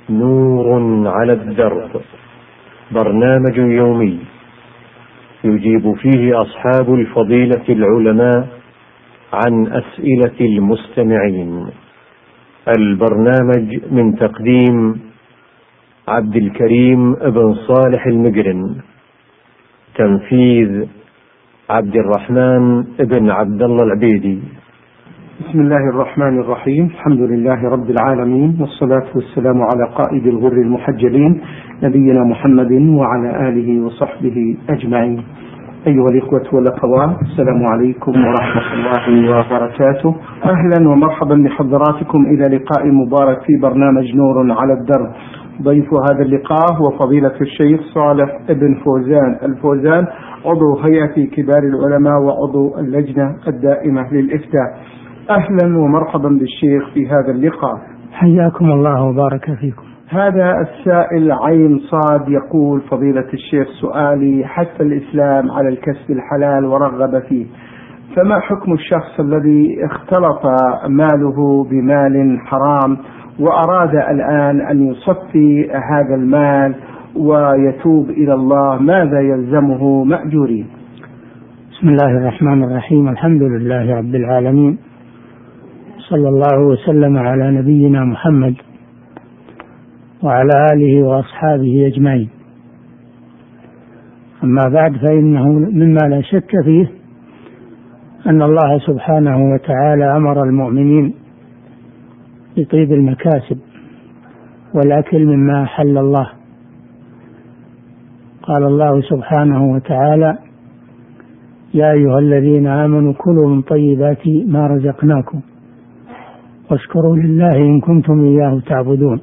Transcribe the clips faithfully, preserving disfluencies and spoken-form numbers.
نور على الدرب، برنامج يومي يجيب فيه أصحاب الفضيلة العلماء عن أسئلة المستمعين. البرنامج من تقديم عبد الكريم بن صالح المقرن، تنفيذ عبد الرحمن بن عبد الله العبيدي. بسم الله الرحمن الرحيم. الحمد لله رب العالمين، والصلاة والسلام على قائد الغر المحجلين نبينا محمد وعلى آله وصحبه أجمعين. أيها الإخوة والأخوات، السلام عليكم ورحمة الله وبركاته. أهلا ومرحبا بحضراتكم إلى لقاء مبارك في برنامج نور على الدرب. ضيف هذا اللقاء هو فضيلة الشيخ صالح بن فوزان الفوزان، عضو هيئة كبار العلماء وعضو اللجنة الدائمة للإفتاء. أهلا ومرحبا بالشيخ في هذا اللقاء. حياكم الله وبارك فيكم. هذا السائل عين صاد يقول: فضيلة الشيخ، سؤالي: حث الإسلام على الكسب الحلال ورغب فيه، فما حكم الشخص الذي اختلط ماله بمال حرام وأراد الآن أن يصفي هذا المال ويتوب إلى الله، ماذا يلزمه مأجورين؟ بسم الله الرحمن الرحيم. الحمد لله رب العالمين، صلى الله وسلم على نبينا محمد وعلى آله وأصحابه أجمعين. أما بعد، فإنه مما لا شك فيه أن الله سبحانه وتعالى أمر المؤمنين بطيب المكاسب والأكل مما أحل الله. قال الله سبحانه وتعالى: يا أيها الذين آمنوا كلوا من طيبات ما رزقناكم واشكروا لله إن كنتم إياه تعبدون.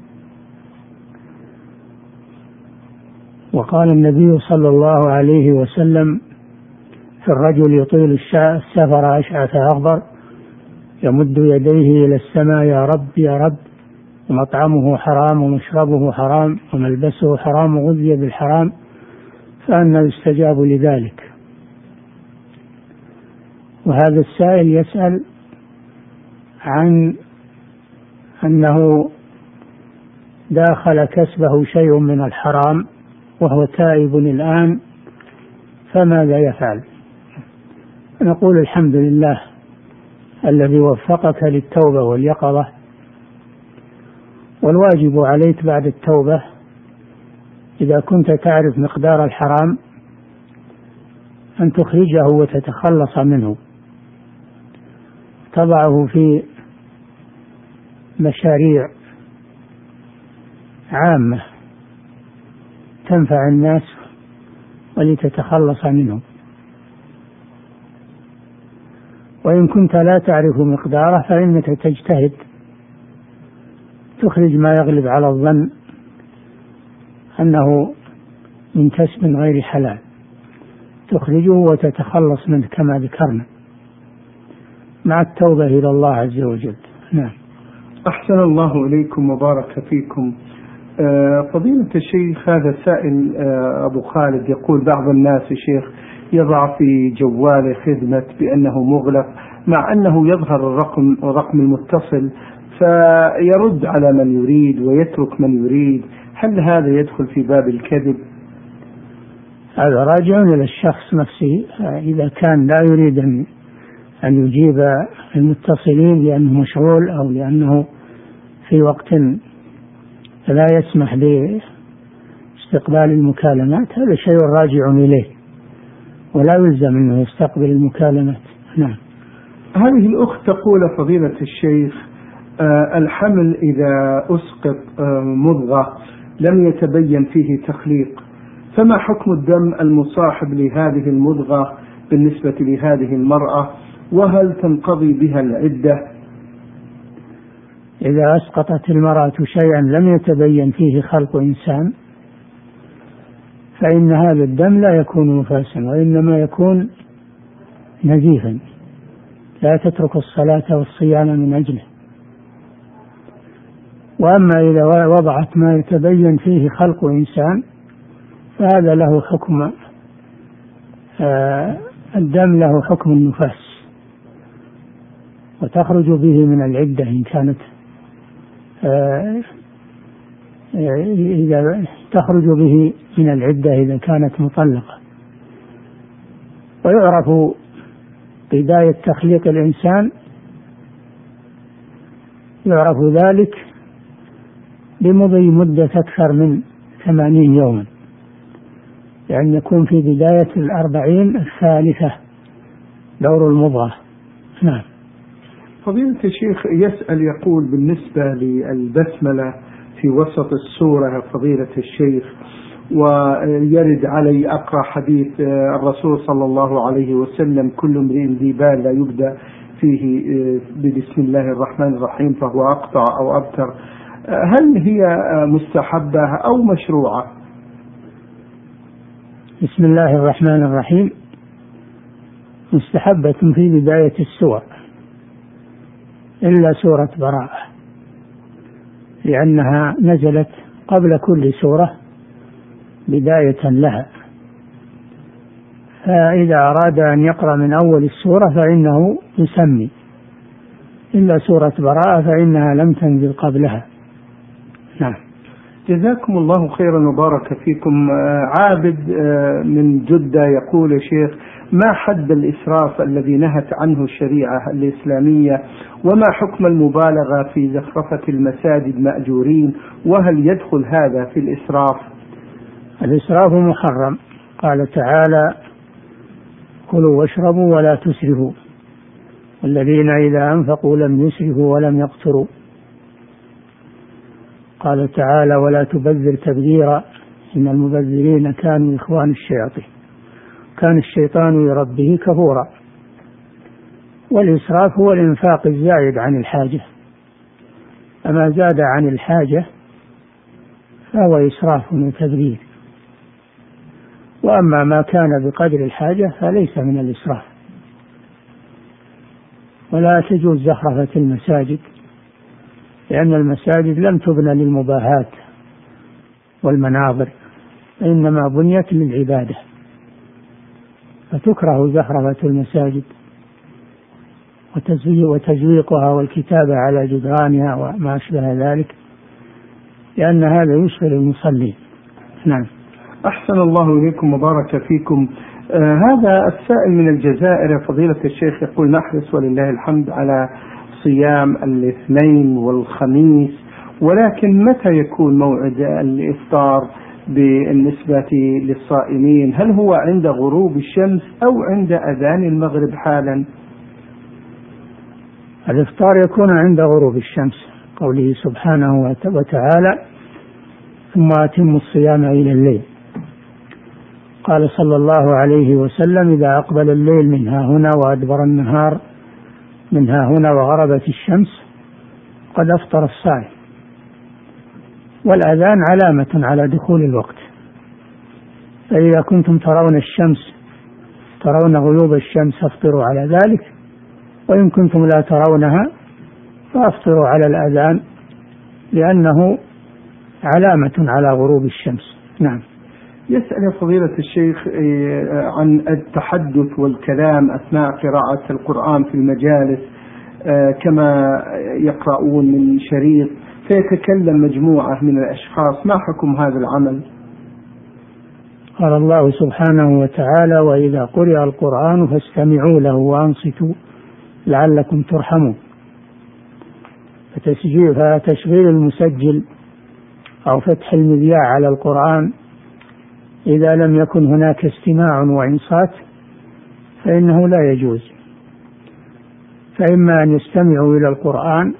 وقال النبي صلى الله عليه وسلم في الرجل يطيل السفر أشعث أغبر يمد يديه إلى السماء: يا رب يا رب، ومطعمه حرام ومشربه حرام وملبسه حرام وغذي بالحرام، فأنى يستجاب لذلك. وهذا السائل يسأل عن أنه داخل كسبه شيء من الحرام وهو تائب الآن، فماذا يفعل؟ نقول: الحمد لله الذي وفقك للتوبة واليقظة، والواجب عليك بعد التوبة إذا كنت تعرف مقدار الحرام أن تخرجه وتتخلص منه، تضعه في مشاريع عامة تنفع الناس ولتتخلص منه. وإن كنت لا تعرف مقداره فإنك تجتهد تخرج ما يغلب على الظن أنه من كسب غير حلال، تخرجه وتتخلص منه كما ذكرنا مع التوبة إلى الله عز وجل. نعم. أحسن الله إليكم وبارك فيكم. آه فضيلة الشيخ، هذا سائل آه أبو خالد يقول: بعض الناس شيخ يضع في جواله خدمة بأنه مغلق، مع أنه يظهر الرقم الرقم المتصل، فيرد على من يريد ويترك من يريد. هل هذا يدخل في باب الكذب؟ هذا راجع إلى الشخص نفسه. إذا كان لا يريد أن أن يجيب المتصلين لأنه مشغول أو لأنه في وقت لا يسمح باستقبال المكالمات، هذا شيء راجع إليه ولا يلزم أنه يستقبل المكالمات. نعم. هذه الأخت تقول: فضيلة الشيخ، آه الحمل إذا أسقط آه مضغة لم يتبين فيه تخليق، فما حكم الدم المصاحب لهذه المضغة بالنسبة لهذه المرأة، وهل تنقضي بها العدة؟ إذا أسقطت المرأة شيئا لم يتبين فيه خلق إنسان فإن هذا الدم لا يكون نفاسا، وإنما يكون نزيفا، لا تترك الصلاة والصيام من أجله. وأما إذا وضعت ما يتبين فيه خلق إنسان فهذا له حكم آه الدم له حكم النفاس، وتخرج به من العدة إن كانت إذا تخرج به من العدة إذا كانت مطلقة. ويعرف بداية تخليق الإنسان يعرف ذلك بمضي مدة أكثر من ثمانين يوما، يعني يكون في بداية الأربعين الثالثة دور المضغة. نعم. فضيلة الشيخ يسأل يقول بالنسبة للبسملة في وسط السورة فضيلة الشيخ، ويرد علي أقرأ حديث الرسول صلى الله عليه وسلم: كل امرئ ذي بال لا يبدأ فيه ببسم الله الرحمن الرحيم فهو أقطع أو أبتر، هل هي مستحبة أو مشروعة؟ بسم الله الرحمن الرحيم مستحبة في بداية السور إلا سورة براءة، لأنها نزلت قبل كل سورة بداية لها، فإذا أراد أن يقرأ من أول السورة فإنه يسمي، إلا سورة براءة فإنها لم تنزل قبلها. نعم. جزاكم الله خيرا وبارك فيكم. عابد من جدة يقول: يا شيخ، ما حد الإسراف الذي نهت عنه الشريعة الإسلامية؟ وما حكم المبالغة في زخرفة المساجد مأجورين؟ وهل يدخل هذا في الإسراف؟ الإسراف محرم، قال تعالى: كلوا واشربوا ولا تسرفوا والذين إذا أنفقوا لم يسرفوا ولم يقتروا. قال تعالى: ولا تبذر تبذيرا إن المبذرين كانوا إخوان الشياطين كان الشيطان لربه كفورا. والإسراف هو الإنفاق الزائد عن الحاجة، أما زاد عن الحاجة فهو إسراف وتبذير، وأما ما كان بقدر الحاجة فليس من الإسراف. ولا تجوز زخرفة المساجد، لأن المساجد لم تبنى للمباهات والمناظر، إنما بنيت للعبادة، فتكره زخرفة المساجد وتزويقها والكتابة على جدرانها وما أشبه ذلك، لأن هذا يشغل المصلين. نعم. أحسن الله إليكم وبارك فيكم. آه هذا السائل من الجزائر فضيلة الشيخ يقول: نحرص ولله الحمد على صيام الاثنين والخميس، ولكن متى يكون موعد الإفطار بالنسبة للصائمين؟ هل هو عند غروب الشمس أو عند أذان المغرب حالا؟ الإفطار يكون عند غروب الشمس، قوله سبحانه وتعالى: ثم أتموا الصيام إلى الليل. قال صلى الله عليه وسلم: إذا أقبل الليل من ها هنا وأدبر النهار من ها هنا وغربت الشمس قد أفطر الصائم. والأذان علامة على دخول الوقت، فإذا كنتم ترون الشمس ترون غيوب الشمس فافطروا على ذلك، وإن كنتم لا ترونها فافطروا على الأذان، لأنه علامة على غروب الشمس. نعم. يسأل فضيلة الشيخ عن التحدث والكلام أثناء قراءة القرآن في المجالس، كما يقرؤون من شريط فيتكلم مجموعة من الأشخاص، ما حكم هذا العمل؟ قال الله سبحانه وتعالى: وإذا قرئ القرآن فاستمعوا له وأنصتوا لعلكم ترحمون. فتشغيل المسجل أو فتح المذياع على القرآن إذا لم يكن هناك استماع وإنصات فإنه لا يجوز، فإما أن يستمعوا إلى القرآن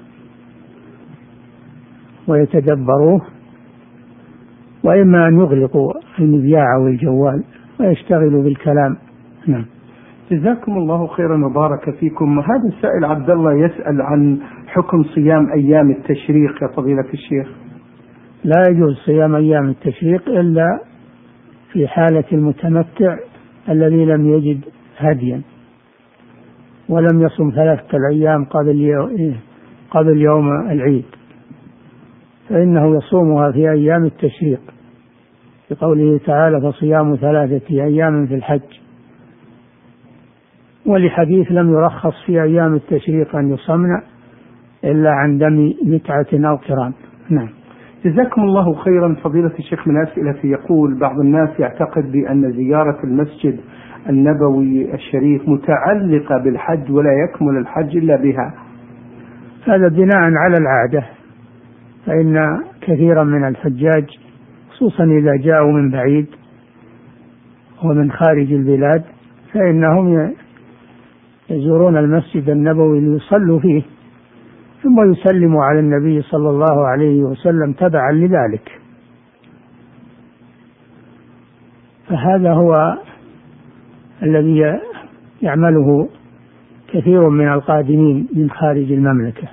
ويتدبروه، وإما أن يغلقوا المذياع والجوال ويشتغلوا بالكلام. نعم. جزاكم الله خيرا وبارك فيكم. هذا السائل عبد الله يسأل عن حكم صيام أيام التشريق يا فضيلة الشيخ. لا يجوز صيام أيام التشريق إلا في حالة المتمتع الذي لم يجد هديا ولم يصم ثلاثة الأيام قبل قبل يوم العيد، فإنه يصومها في أيام التشريق، بقوله تعالى: فصيام ثلاثة أيام في الحج. ولحديث لم يرخص في أيام التشريق أن يصمن إلا عن دم متعة أو قران. نعم. جزاكم الله خيرا فضيلة الشيخ. من أسئلة يقول بعض الناس يعتقد بأن زيارة المسجد النبوي الشريف متعلقة بالحج ولا يكمل الحج إلا بها. هذا بناء على العادة، فإن كثيرا من الحجاج خصوصا إذا جاءوا من بعيد ومن خارج البلاد فإنهم يزورون المسجد النبوي ليصلوا فيه ثم يسلموا على النبي صلى الله عليه وسلم تبعا لذلك. فهذا هو الذي يعمله كثير من القادمين من خارج المملكة.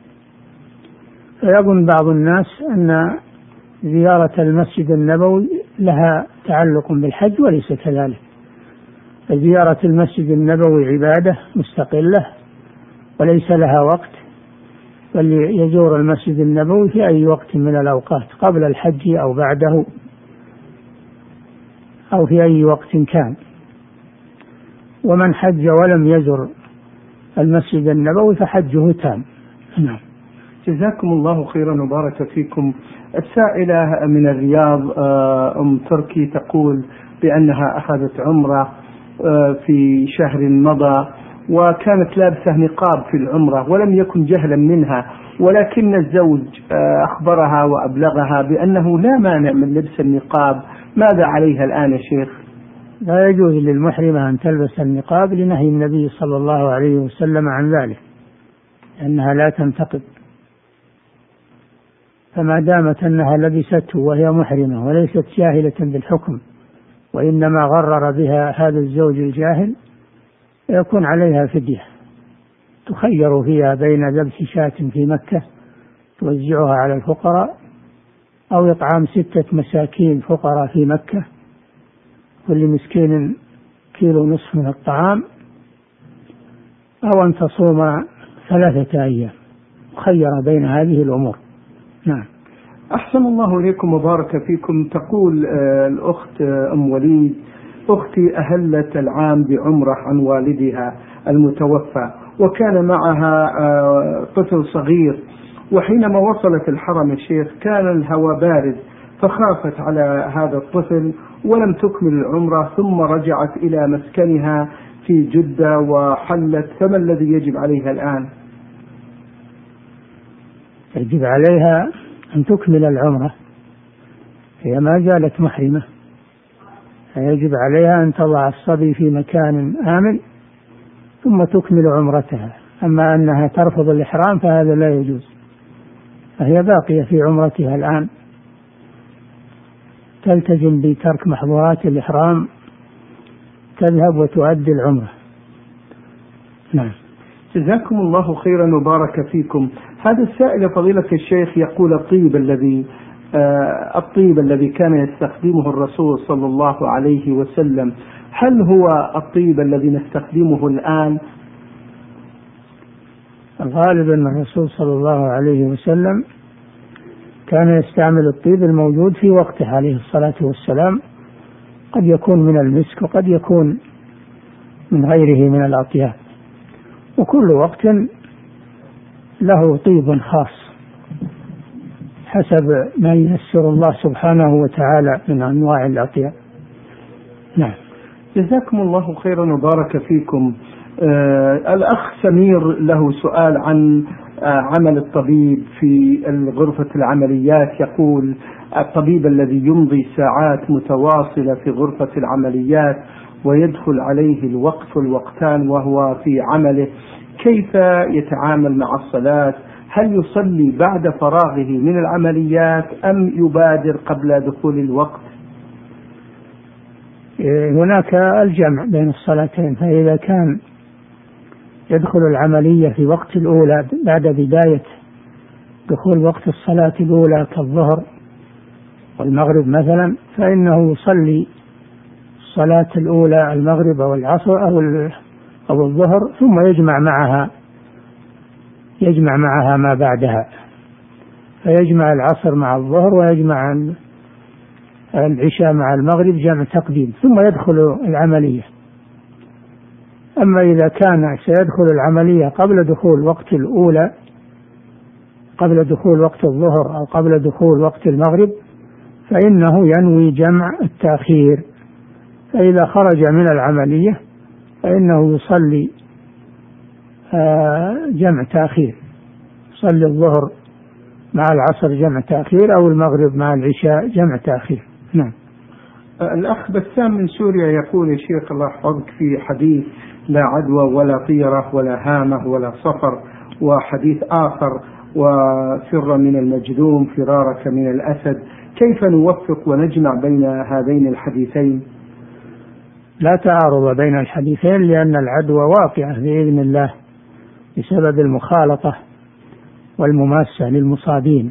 فيظن بعض الناس أن زيارة المسجد النبوي لها تعلق بالحج، وليس كذلك. زيارة المسجد النبوي عبادة مستقلة وليس لها وقت، بل يزور المسجد النبوي في أي وقت من الأوقات قبل الحج أو بعده أو في أي وقت كان. ومن حج ولم يزر المسجد النبوي فحجه تام. نعم. جزاكم الله خيرا وبارك فيكم. السائلة من الرياض أم تركي تقول بأنها أخذت عمرة في شهر مضى وكانت لابسة نقاب في العمرة ولم يكن جهلا منها، ولكن الزوج أخبرها وأبلغها بأنه لا مانع من لبس النقاب. ماذا عليها الآن يا شيخ؟ لا يجوز للمحرمة أن تلبس النقاب لنهي النبي صلى الله عليه وسلم عن ذلك، لأنها لا تنتقب. فما دامت أنها لبسته وهي محرمة وليست جاهلة بالحكم وإنما غرر بها هذا الزوج الجاهل يكون عليها فدية، تخير فيها بين ذبح شاة في مكة توزعها على الفقراء أو إطعام ستة مساكين فقراء في مكة كل مسكين كيلو نصف من الطعام، أو أن تصوم ثلاثة أيام، خير بين هذه الأمور. نعم. أحسن الله إليكم وبارك فيكم. تقول الأخت أم وليد: أختي أهلت العام بعمرة عن والدها المتوفى وكان معها طفل صغير، وحينما وصلت الحرم الشيخ كان الهواء بارد فخافت على هذا الطفل ولم تكمل العمرة ثم رجعت إلى مسكنها في جدة وحلت، فما الذي يجب عليها الآن؟ يجب عليها أن تكمل العمرة، هي ما زالت محرمة، فيجب عليها أن تضع الصبي في مكان آمن ثم تكمل عمرتها. أما أنها ترفض الإحرام فهذا لا يجوز، فهي باقية في عمرتها الآن، تلتزم بترك محظورات الإحرام، تذهب وتؤدي العمرة. نعم. جزاكم الله خيرا وبارك فيكم. هذا السائل فضيلة الشيخ يقول: الطيب الذي آه الطيب الذي كان يستخدمه الرسول صلى الله عليه وسلم، هل هو الطيب الذي نستخدمه الآن؟ الغالب أن الرسول صلى الله عليه وسلم كان يستعمل الطيب الموجود في وقته عليه الصلاة والسلام، قد يكون من المسك وقد يكون من غيره من الأطياب، وكل وقت له طيب خاص حسب ما ييسر الله سبحانه وتعالى من أنواع الأطياب. نعم. جزاكم الله خيرا وبارك فيكم. آه الأخ سمير له سؤال عن آه عمل الطبيب في غرفة العمليات. يقول: الطبيب الذي يمضي ساعات متواصلة في غرفة العمليات ويدخل عليه الوقت والوقتان وهو في عمله، كيف يتعامل مع الصلاة؟ هل يصلي بعد فراغه من العمليات أم يبادر قبل دخول الوقت؟ هناك الجمع بين الصلاتين، فإذا كان يدخل العملية في وقت الأولى بعد بداية دخول وقت الصلاة الأولى كالظهر والمغرب مثلا، فإنه يصلي الصلاة الأولى المغرب أو العصر أو أو الظهر ثم يجمع معها يجمع معها ما بعدها، فيجمع العصر مع الظهر ويجمع العشاء مع المغرب جمع تقديم ثم يدخل العملية. أما إذا كان سيدخل العملية قبل دخول وقت الأولى قبل دخول وقت الظهر أو قبل دخول وقت المغرب فإنه ينوي جمع التأخير، فإذا خرج من العملية فإنه يصلي جمع تأخير، يصلي الظهر مع العصر جمع تأخير أو المغرب مع العشاء جمع تأخير. نعم. الأخ بسام من سوريا يقول: يا شيخ الله يحفظك، في حديث لا عدوى ولا طيرة ولا هامة ولا صفر، وحديث آخر وفر من المجذوم فرارك من الأسد، كيف نوفق ونجمع بين هذين الحديثين؟ لا تعارض بين الحديثين، لأن العدوى واقعة بإذن الله بسبب المخالطة والمماسة للمصابين،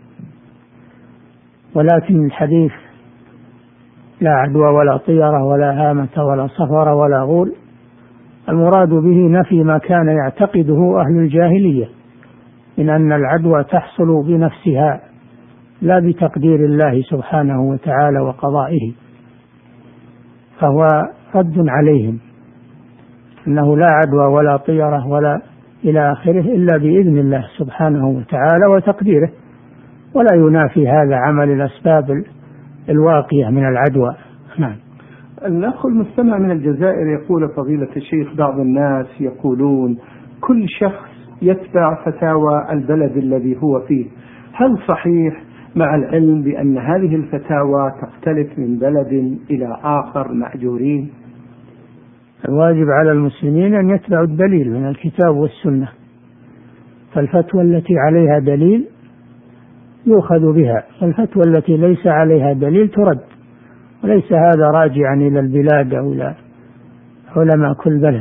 ولكن الحديث لا عدوى ولا طيرة ولا هامة ولا صفر ولا غول المراد به نفي ما كان يعتقده أهل الجاهلية من أن العدوى تحصل بنفسها لا بتقدير الله سبحانه وتعالى وقضائه، فهو رد عليهم أنه لا عدوى ولا طيرة ولا إلى آخره إلا بإذن الله سبحانه وتعالى وتقديره، ولا ينافي هذا عمل الأسباب الواقية من العدوى. نعم. الأخ المستمع من الجزائر يقول: فضيلة الشيخ، بعض الناس يقولون كل شخص يتبع فتاوى البلد الذي هو فيه، هل صحيح مع العلم بأن هذه الفتاوى تختلف من بلد إلى آخر مأجورين؟ الواجب على المسلمين أن يتبعوا الدليل من الكتاب والسنة، فالفتوى التي عليها دليل يؤخذ بها، والفتوى التي ليس عليها دليل ترد، وليس هذا راجعا إلى البلاد أو إلى علماء كل بلد.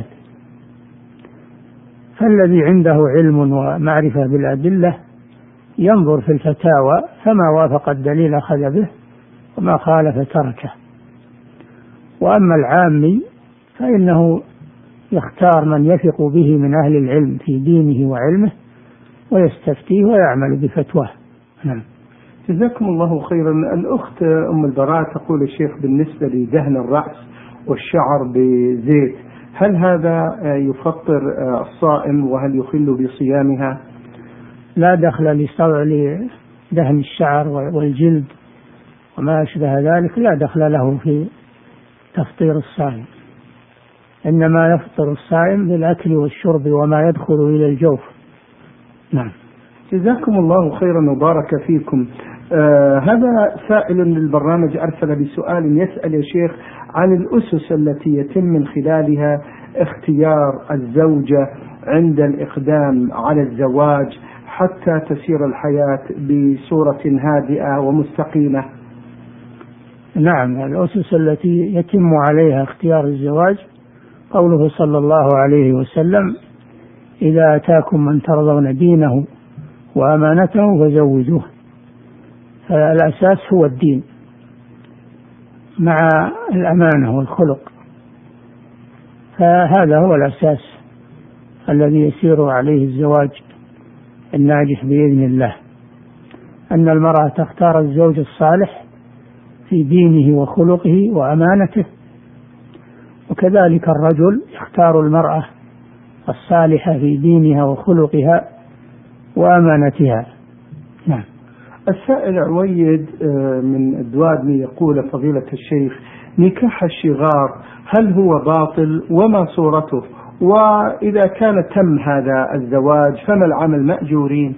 فالذي عنده علم ومعرفة بالأدلة ينظر في الفتاوى، فما وافق الدليل أخذ به وما خالف تركه. وأما العامي فإنه يختار من يثق به من أهل العلم في دينه وعلمه ويستفتيه ويعمل بفتواه. نعم. جزاكم الله خيرا. الأخت أم البراء تقول: الشيخ، بالنسبة لدهن الرأس والشعر بزيت، هل هذا يفطر الصائم وهل يخل بصيامها؟ لا دخل لدهن الشعر والجلد وما أشبه ذلك، لا دخل له في تفطير الصائم، إنما يفطر الصائم بالأكل والشرب وما يدخل إلى الجوف. نعم. جزاكم الله خيرا وبارك فيكم. آه هذا سائل للبرنامج أرسل بسؤال يسأل: يا شيخ، عن الأسس التي يتم من خلالها اختيار الزوجة عند الإقدام على الزواج حتى تسير الحياة بصورة هادئة ومستقيمة. نعم، الأسس التي يتم عليها اختيار الزواج قوله صلى الله عليه وسلم: إذا أتاكم من ترضون دينه وأمانته فزوجوه. فالأساس هو الدين مع الأمانة والخلق، فهذا هو الأساس الذي يسير عليه الزواج الناجح بإذن الله، أن المرأة تختار الزوج الصالح في دينه وخلقه وأمانته، وكذلك الرجل يختار المرأة الصالحة في دينها وخلقها وأمانتها. نعم. السائل عويد من الدوادمي يقول: فضيلة الشيخ، نكاح الشغار هل هو باطل وما صورته؟ وإذا كان تم هذا الزواج فما العمل مأجورين؟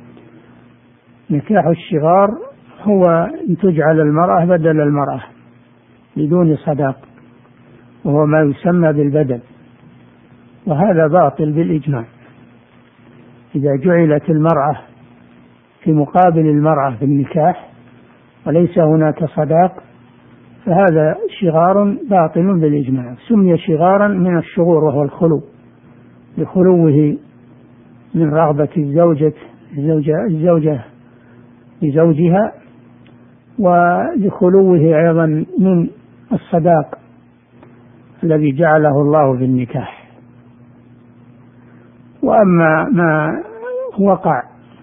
نكاح الشغار هو أن تجعل المرأة بدل المرأة بدون صداق، وهو ما يسمى بالبدل، وهذا باطل بالإجماع. إذا جعلت المرأة في مقابل المرأة في النكاح وليس هناك صداق فهذا شغار باطل بالإجماع. سمي شغارا من الشغور وهو الخلو، لخلوه من رغبة الزوجة الزوجة, الزوجة لزوجها، ولخلوه أيضا من الصداق الذي جعله الله في النكاح. وأما ما وقع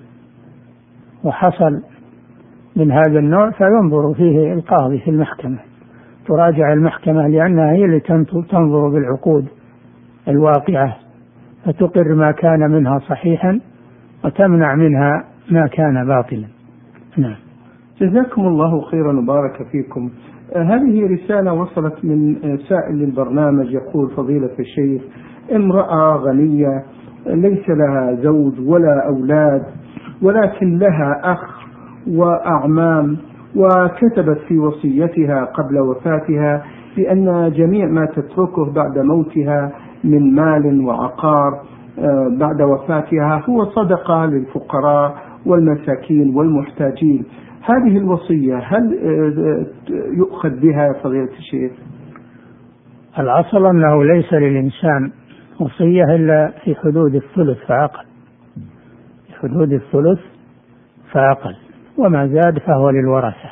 وحصل من هذا النوع فينظر فيه القاضي في المحكمة، تراجع المحكمة، لأنها هي اللي تنظر بالعقود الواقعة فتقر ما كان منها صحيحا وتمنع منها ما كان باطلا. نعم. جزاكم الله خيرا وبارك فيكم. هذه رسالة وصلت من سائل للبرنامج، يقول: فضيلة الشيخ، امرأة غنية ليس لها زوج ولا أولاد، ولكن لها أخ وأعمام، وكتبت في وصيتها قبل وفاتها بأن جميع ما تتركه بعد موتها من مال وعقار بعد وفاتها هو صدقة للفقراء والمساكين والمحتاجين. هذه الوصية هل يؤخذ بها يا فضيلة الشيخ؟ الأصل أنه ليس للإنسان وصية إلا في حدود الثلث فأقل، في حدود الثلث فأقل، وما زاد فهو للورثة.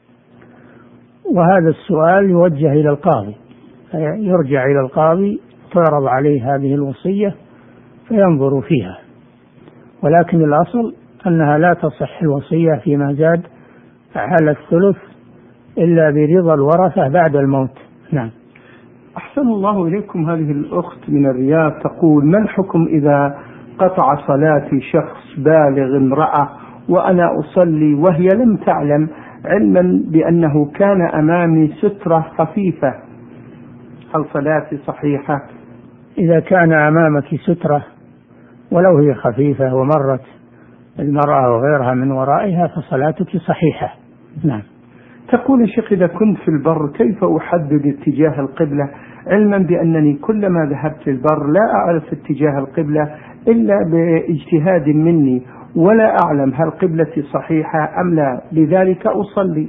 وهذا السؤال يوجه إلى القاضي، يرجع إلى القاضي، تعرض عليه هذه الوصية فينظر فيها. ولكن الأصل أنها لا تصح الوصية فيما زاد على الثلث إلا برضا الورثة بعد الموت. نعم. أحسن الله إليكم. هذه الأخت من الرياض تقول: ما الحكم إذا قطع صلاتي شخص بالغ امرأة وأنا أصلي وهي لم تعلم، علما بأنه كان أمامي سترة خفيفة، هل صلاتي صحيحة؟ إذا كان أمامك سترة ولو هي خفيفة ومرت المرأة وغيرها من ورائها فصلاتك صحيحة. نعم. تقول: الشيخ، إذا كنت في البر كيف أحدد اتجاه القبلة، علما بأنني كلما ذهبت البر لا أعرف اتجاه القبلة إلا باجتهاد مني، ولا أعلم هل قبلتي صحيحة أم لا، لذلك أصلي.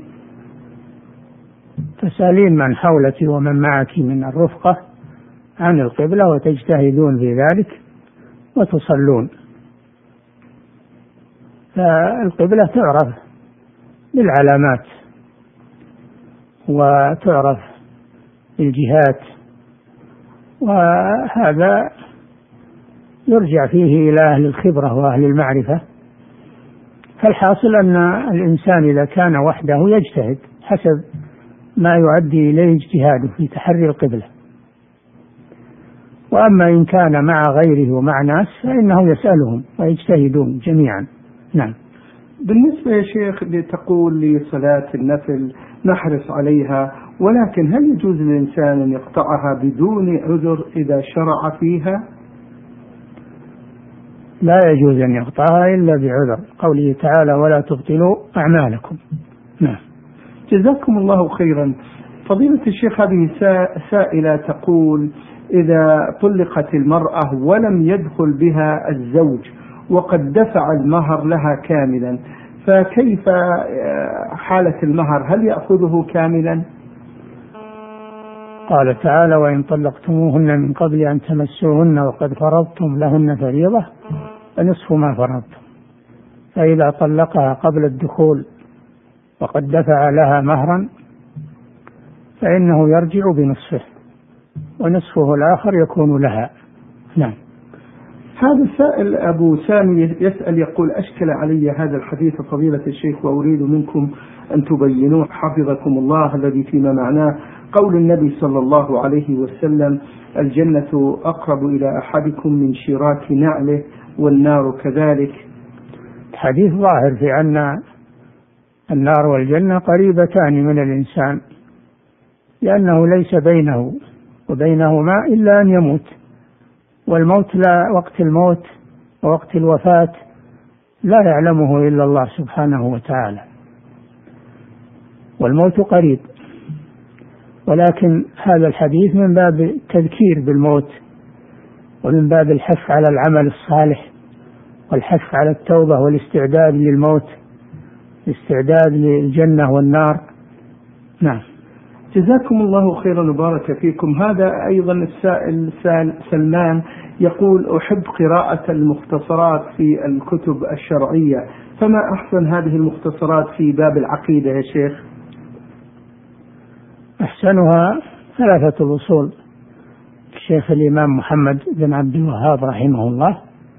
تسألين من حولك ومن معك من الرفقة عن القبلة وتجتهدون في ذلك وتصلون. فالقبلة تعرف بالعلامات وتعرف بالجهات، وهذا يرجع فيه إلى أهل الخبرة وأهل المعرفة. فالحاصل أن الإنسان إذا كان وحده يجتهد حسب ما يؤدي إليه اجتهاده في تحري القبلة، وأما إن كان مع غيره ومع ناس فإنه يسألهم ويجتهدون جميعا. نعم. بالنسبة يا شيخ لتقول لي صلاة النفل نحرص عليها، ولكن هل يجوز للإنسان أن يقطعها بدون عذر إذا شرع فيها؟ لا يجوز أن يقطعها إلا بعذر، قوله تعالى: ولا تبطلوا أعمالكم. نعم. جزاكم الله خيرا. فضيلة الشيخ، هذه سائلة تقول: إذا طلقت المرأة ولم يدخل بها الزوج وقد دفع المهر لها كاملا، فكيف حالة المهر؟ هل يأخذه كاملا؟ قال تعالى: وإن طلقتموهن من قبل أن تمسوهن وقد فرضتم لهن فريضة فنصف ما فرضتم، فإذا طلقها قبل الدخول وقد دفع لها مهرا فإنه يرجع بنصفه، ونصفه الآخر يكون لها. نعم. هذا السائل أبو سامي يسأل يقول: أشكل علي هذا الحديث فضيلة الشيخ، وأريد منكم أن تبينوه حفظكم الله، الذي فيما معناه قول النبي صلى الله عليه وسلم: الجنة أقرب إلى أحدكم من شراك نعله والنار كذلك. الحديث ظاهر في أن النار والجنة قريبتان من الإنسان، لأنه ليس بينه وبينهما إلا أن يموت، والموت لا وقت الموت ووقت الوفاة لا يعلمه إلا الله سبحانه وتعالى، والموت قريب. ولكن هذا الحديث من باب التذكير بالموت، ومن باب الحث على العمل الصالح والحث على التوبة والاستعداد للموت، الاستعداد للجنة والنار. نعم. جزاكم الله خيرا وبارك فيكم. هذا أيضا السائل سلمان يقول: أحب قراءة المختصرات في الكتب الشرعية، فما أحسن هذه المختصرات في باب العقيدة يا شيخ؟ أحسنها ثلاثة الأصول، الشيخ الإمام محمد بن عبد الوهاب رحمه الله،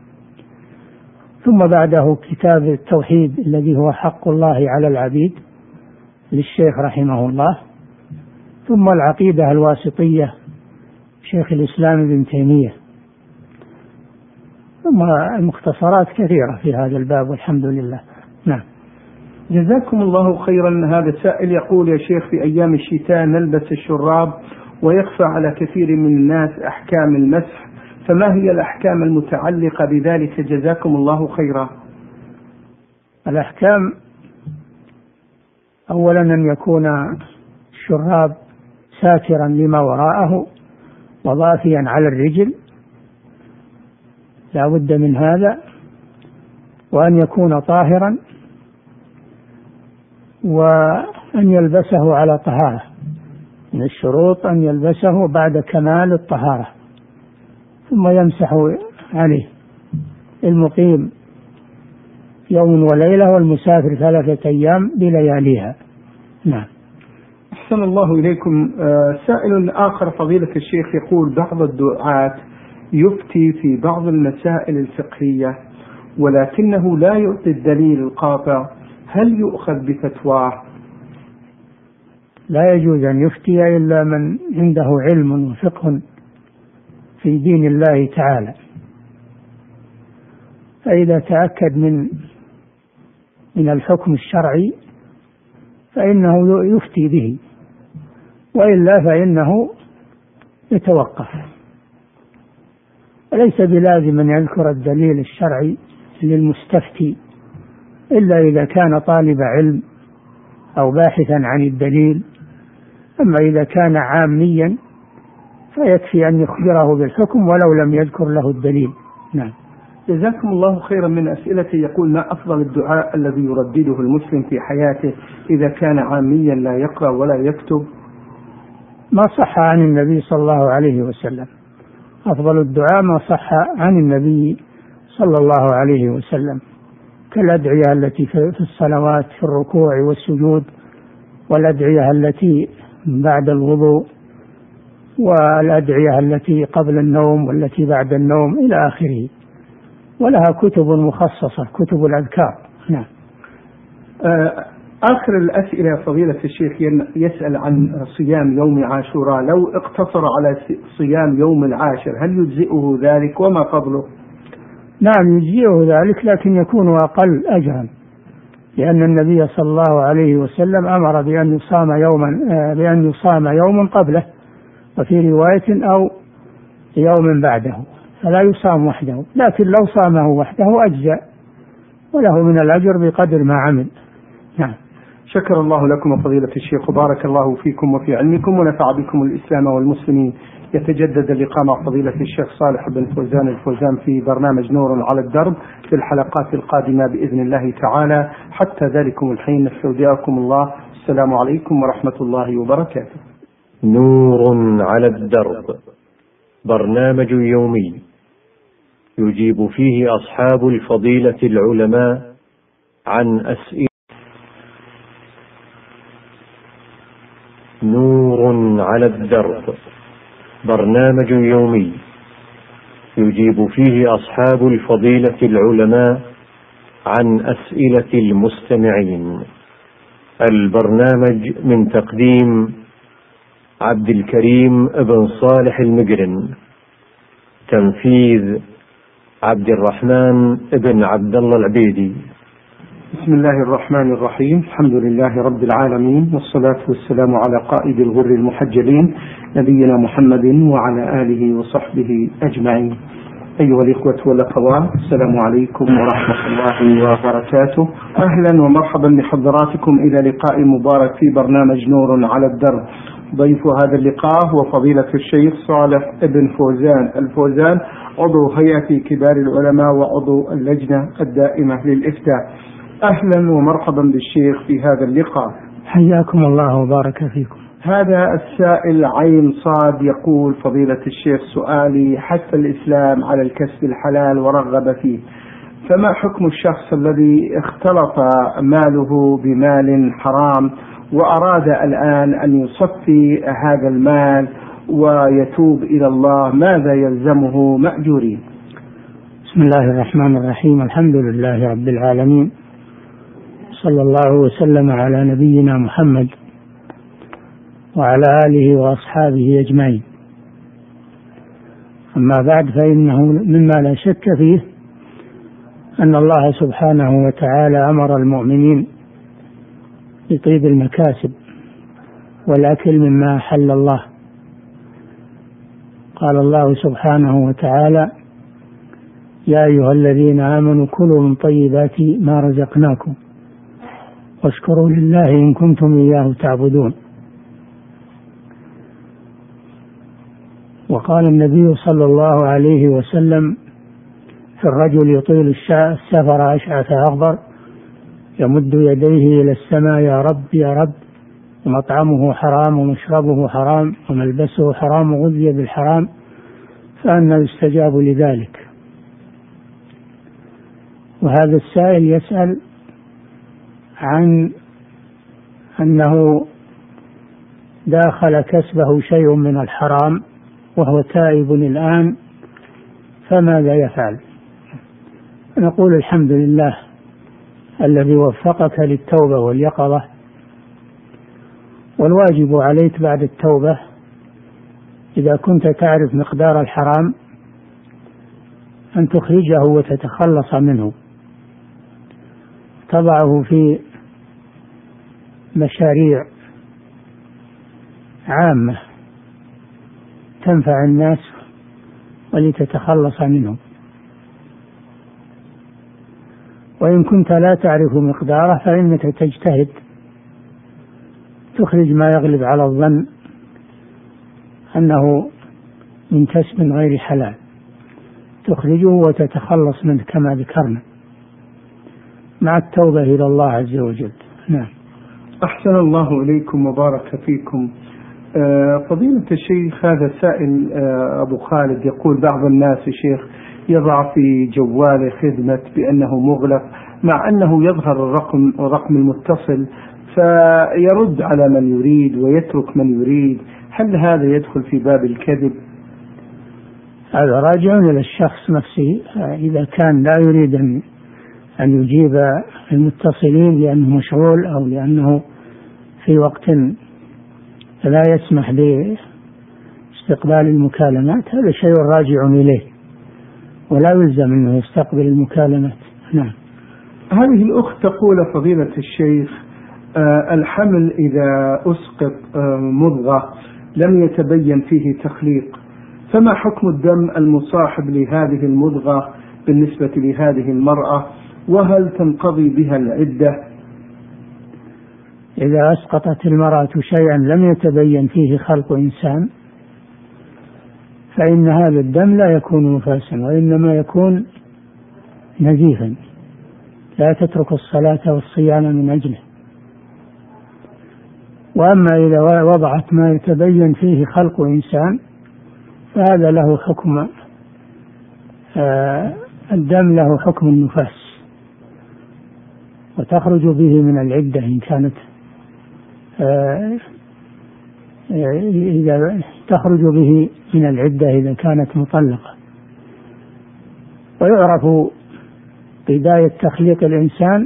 ثم بعده كتاب التوحيد الذي هو حق الله على العبيد للشيخ رحمه الله، ثم العقيدة الواسطية شيخ الإسلام ابن تيمية. ثم المختصرات كثيرة في هذا الباب والحمد لله. نعم. جزاكم الله خيرا. هذا سائل يقول: يا شيخ، في أيام الشتاء نلبس الشراب ويخفى على كثير من الناس أحكام المسح، فما هي الأحكام المتعلقة بذلك؟ جزاكم الله خيرا. الأحكام: أولا أن يكون الشراب ساترا لما وراءه وضافيا على الرجل، لا بد من هذا، وأن يكون طاهرا، وأن يلبسه على طهارة. من الشروط أن يلبسه بعد كمال الطهارة، ثم يمسح عليه المقيم يوم وليلة والمسافر ثلاثة أيام بلياليها. نعم. أحسن الله إليكم. سائل آخر فضيلة الشيخ يقول: بعض الدعاة يفتي في بعض المسائل الفقهية ولكنه لا يعطي الدليل القاطع، هل يؤخذ بفتواه؟ لا يجوز أن يفتي إلا من عنده علم وفقه في دين الله تعالى، فإذا تأكد من من الحكم الشرعي فإنه يفتي به، وإلا فإنه يتوقف. وليس بلازم أن يذكر الدليل الشرعي للمستفتي إلا إذا كان طالب علم أو باحثا عن الدليل. أما إذا كان عاميا فيكفي أن يخبره بالحكم ولو لم يذكر له الدليل. نعم. جزاكم الله خيرا. من أسئلتي يقول: ما أفضل الدعاء الذي يردده المسلم في حياته إذا كان عاميا لا يقرأ ولا يكتب؟ ما صح عن النبي صلى الله عليه وسلم. أفضل الدعاء ما صح عن النبي صلى الله عليه وسلم، كالأدعية التي في الصلوات في الركوع والسجود، والأدعية التي بعد الوضوء، والأدعية التي قبل النوم والتي بعد النوم إلى آخره، ولها كتب مخصصة، كتب الأذكار. نعم. آخر الأسئلة فضيلة الشيخ يسأل عن صيام يوم عاشوراء، لو اقتصر على صيام يوم العاشر هل يجزئه ذلك وما فضله؟ نعم يجزئه ذلك، لكن يكون أقل أجرا، لأن النبي صلى الله عليه وسلم أمر بأن يصام يوما بأن يصام يوم قبله، وفي رواية أو يوم بعده، فلا يصام وحده، لكن لو صامه وحده أجزأ وله من الأجر بقدر ما عمل. نعم. شكر الله لكم فضيلة الشيخ، وبارك الله فيكم وفي علمكم ونفع بكم الإسلام والمسلمين. يتجدد اللقاء مع فضيلة الشيخ صالح بن فوزان الفوزان في برنامج نور على الدرب في الحلقات القادمة بإذن الله تعالى. حتى ذلكم الحين نستودعكم الله. السلام عليكم ورحمة الله وبركاته. نور على الدرب، برنامج يومي يجيب فيه أصحاب الفضيلة العلماء عن أسئلة. نور على الدرب، برنامج يومي يجيب فيه أصحاب الفضيلة العلماء عن أسئلة المستمعين. البرنامج من تقديم عبد الكريم بن صالح المقرن، تنفيذ عبد الرحمن بن عبد الله العبيدي. بسم الله الرحمن الرحيم. الحمد لله رب العالمين، والصلاة والسلام على قائد الغر المحجلين نبينا محمد وعلى آله وصحبه أجمعين. أيها الإخوة والأخوات، السلام عليكم ورحمة الله وبركاته. أهلا ومرحبا بحضراتكم إلى لقاء مبارك في برنامج نور على الدرب. ضيف هذا اللقاء هو فضيلة الشيخ صالح بن فوزان الفوزان، عضو هيئة كبار العلماء وعضو اللجنة الدائمة للإفتاء. أهلا ومرحبا بالشيخ في هذا اللقاء. حياكم الله وبارك فيكم. هذا السائل عين صاد يقول: فضيلة الشيخ، سؤالي: حث الإسلام على الكسب الحلال ورغب فيه، فما حكم الشخص الذي اختلط ماله بمال حرام وأراد الآن أن يصفي هذا المال ويتوب إلى الله، ماذا يلزمه مأجورين؟ بسم الله الرحمن الرحيم. الحمد لله رب العالمين، صلى الله وسلم على نبينا محمد وعلى آله وأصحابه أجمعين. أما بعد، فإنه مما لا شك فيه أن الله سبحانه وتعالى أمر المؤمنين بطيب المكاسب والأكل مما أحل الله. قال الله سبحانه وتعالى: يا أيها الذين آمنوا كلوا من طيبات ما رزقناكم واشكروا لله إن كنتم إياه تعبدون. وقال النبي صلى الله عليه وسلم في الرجل يطيل السفر أشعث أغبر يمد يديه إلى السماء: يا رب يا رب، ومطعمه حرام ومشربه حرام وملبسه حرام وغذي بالحرام، فأنى يستجاب لذلك. وهذا السائل يسأل عن أنه داخل كسبه شيء من الحرام وهو تائب الآن، فماذا يفعل؟ نقول: الحمد لله الذي وفقك للتوبة واليقظة، والواجب عليك بعد التوبة إذا كنت تعرف مقدار الحرام أن تخرجه وتتخلص منه، تضعه في مشاريع عامة تنفع الناس ولتتخلص منه. وإن كنت لا تعرف مقداره فإنك تجتهد تخرج ما يغلب على الظن أنه من كسب غير حلال، تخرجه وتتخلص منه كما ذكرنا مع التوبة إلى الله عز وجل. نعم. أحسن الله إليكم وبارك فيكم. آه فضيلة الشيخ، هذا سائل آه أبو خالد يقول: بعض الناس الشيخ يضع في جواله خدمة بأنه مغلق، مع أنه يظهر الرقم الرقم المتصل، فيرد على من يريد ويترك من يريد. هل هذا يدخل في باب الكذب؟ هذا راجع إلى الشخص نفسه. إذا كان لا يريد أن يجيب المتصلين لأنه مشغول أو لأنه في وقت لا يسمح باستقبال المكالمات، هذا شيء راجع إليه ولا يلزم أنه يستقبل المكالمات. نعم. هذه الأخت تقول: فضيلة الشيخ، آه الحمل إذا أسقط آه مضغة لم يتبين فيه تخليق، فما حكم الدم المصاحب لهذه المضغة بالنسبة لهذه المرأة، وهل تنقضي بها العدة؟ إذا أسقطت المرأة شيئا لم يتبين فيه خلق إنسان فإن هذا الدم لا يكون نفاسا وإنما يكون نزيفا، لا تترك الصلاة والصيام من أجله. وأما إذا وضعت ما يتبين فيه خلق إنسان فهذا له حكم آه الدم له حكم النفاس، وتخرج به من العدة إن كانت آه إذا تخرج به من العدة إذا كانت مطلقة. ويعرف بداية تخليق الإنسان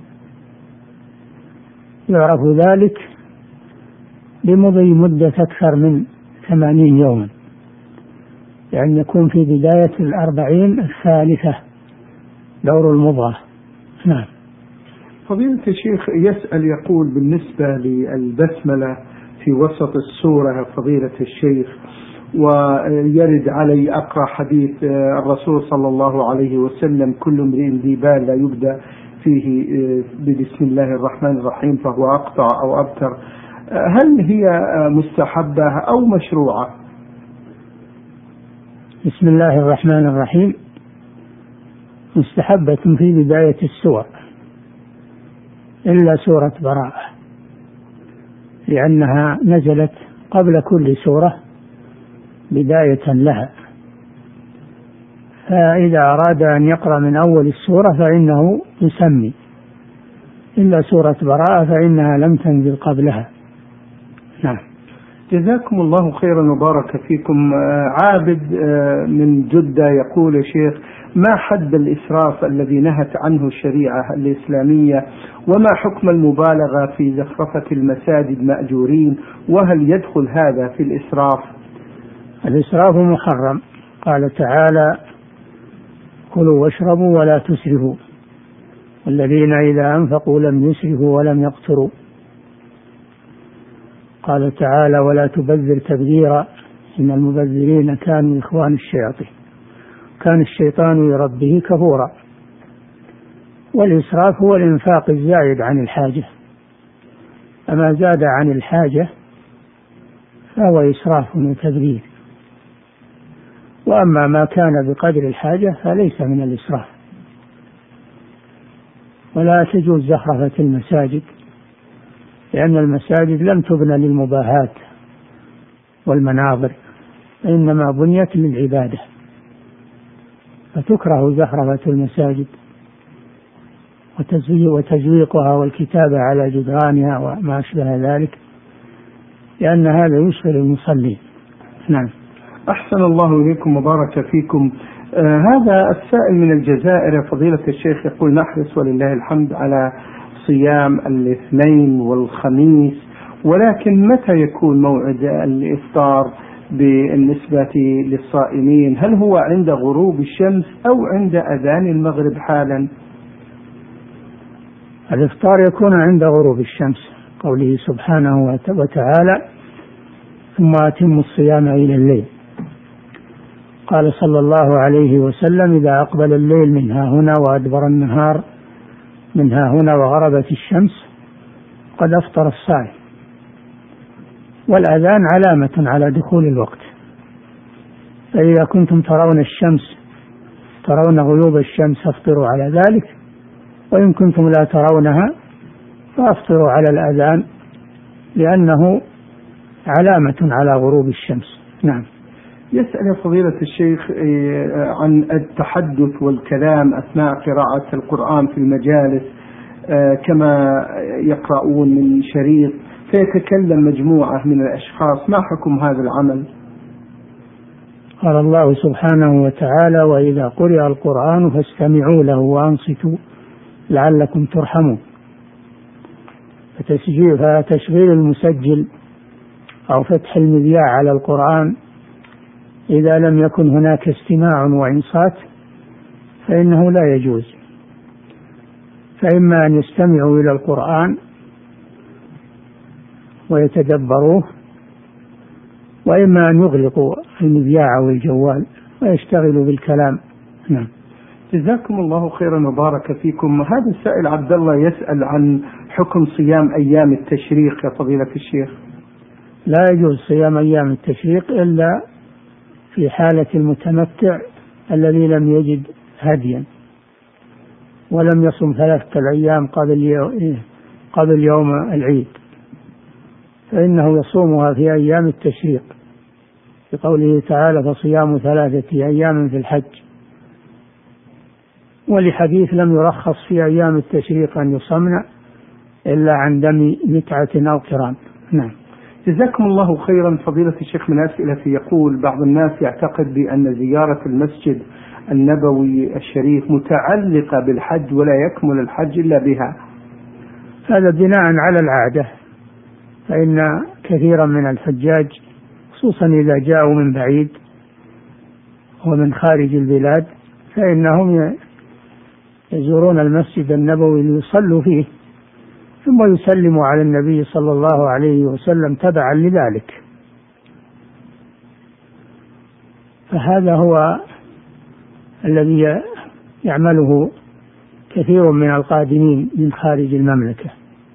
يعرف ذلك بمضي مدة أكثر من ثمانين يوما، لأن يعني يكون في بداية الأربعين الثالثة دور المضغة. نعم. فضيلة الشيخ يسأل يقول: بالنسبة للبسملة في وسط السورة فضيلة الشيخ، ويرد علي أقرأ حديث الرسول صلى الله عليه وسلم: كل امرئ ذي بال لا يبدأ فيه ببسم الله الرحمن الرحيم فهو أقطع أو أبتر، هل هي مستحبة أو مشروعة؟ بسم الله الرحمن الرحيم مستحبة في بداية السور إلا سورة براءة، لأنها نزلت قبل كل سورة بداية لها، فإذا أراد أن يقرأ من أول السورة فإنه يسمي، إلا سورة براءة فإنها لم تنزل قبلها. نعم. جزاكم الله خيرا وبارك فيكم. عابد من جدة يقول: يا شيخ، ما حد الإسراف الذي نهت عنه الشريعة الإسلامية، وما حكم المبالغة في زخرفة المساجد مأجورين، وهل يدخل هذا في الإسراف؟ الإسراف محرم. قال تعالى: كلوا واشربوا ولا تسرفوا والذين إذا أنفقوا لم يسرفوا ولم يقتروا. قال تعالى ولا تبذر تبذيرا إن المبذرين كانوا إخوان الشياطين كان الشيطان لربه كفورا. والإسراف هو الإنفاق الزائد عن الحاجة، أما زاد عن الحاجة فهو إسراف وتبذير، وأما ما كان بقدر الحاجة فليس من الإسراف. ولا تجوز زخرفة المساجد لأن المساجد لم تبنى للمباهات والمناظر، إنما بنيت للعبادة، فتكره زخرفة المساجد وتزويقها والكتابة على جدرانها وما أشبه ذلك، لأن هذا يشغل المصلين. نعم. أحسن الله إليكم وبارك فيكم. آه هذا السائل من الجزائر فضيلة الشيخ يقول نحرص ولله الحمد على صيام الاثنين والخميس، ولكن متى يكون موعد الإفطار بالنسبة للصائمين؟ هل هو عند غروب الشمس أو عند أذان المغرب حالا؟ الإفطار يكون عند غروب الشمس، قوله سبحانه وتعالى ثم أتموا الصيام إلى الليل. قال صلى الله عليه وسلم إذا أقبل الليل من ها هنا وأدبر النهار من ها هنا وغربت الشمس قد أفطر الصائم. والأذان علامة على دخول الوقت، فإذا كنتم ترون الشمس ترون غيوب الشمس فافطروا على ذلك، وإن كنتم لا ترونها فافطروا على الأذان لأنه علامة على غروب الشمس. نعم. يسأل فضيلة الشيخ عن التحدث والكلام أثناء قراءة القرآن في المجالس، كما يقرؤون من شريط فيتكلم مجموعة من الأشخاص، ما حكم هذا العمل؟ قال الله سبحانه وتعالى وإذا قرئ القرآن فاستمعوا له وأنصتوا لعلكم ترحمون. فتشغيل المسجل أو فتح المذياع على القرآن إذا لم يكن هناك استماع وإنصات فإنه لا يجوز، فإما أن يستمعوا إلى القرآن ويتدبروه، وإما أن يغلقوا المذياع والجوال ويشتغلوا بالكلام. نعم. جزاكم الله خيرا وبارك فيكم. هذا السائل عبد الله يسأل عن حكم صيام أيام التشريق يا فضيلة الشيخ. لا يجوز صيام أيام التشريق إلا في حالة المتمتع الذي لم يجد هديا ولم يصم ثلاثة الأيام قبل قبل يوم العيد، فإنه يصومها في أيام التشريق بقوله تعالى فصيام ثلاثة أيام في الحج. ولحديث لم يرخص في أيام التشريق أن يصمن إلا عن دم متعة أو قران. نعم. جزاكم الله خيرا فضيلة الشيخ. من أسئلة يقول بعض الناس يعتقد بأن زيارة المسجد النبوي الشريف متعلقة بالحج ولا يكمل الحج إلا بها. هذا بناء على العادة، فإن كثيرا من الحجاج خصوصا إذا جاءوا من بعيد ومن خارج البلاد فإنهم يزورون المسجد النبوي ليصلوا فيه ثم يسلموا على النبي صلى الله عليه وسلم تبعا لذلك. فهذا هو الذي يعمله كثير من القادمين من خارج المملكة.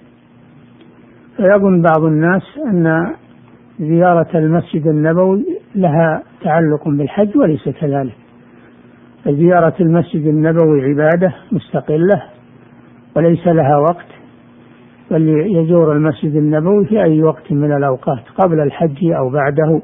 فيظن بعض الناس أن زيارة المسجد النبوي لها تعلق بالحج، وليس كذلك. فزيارة المسجد النبوي عبادة مستقلة وليس لها وقت، بل يزور المسجد النبوي في أي وقت من الأوقات قبل الحج أو بعده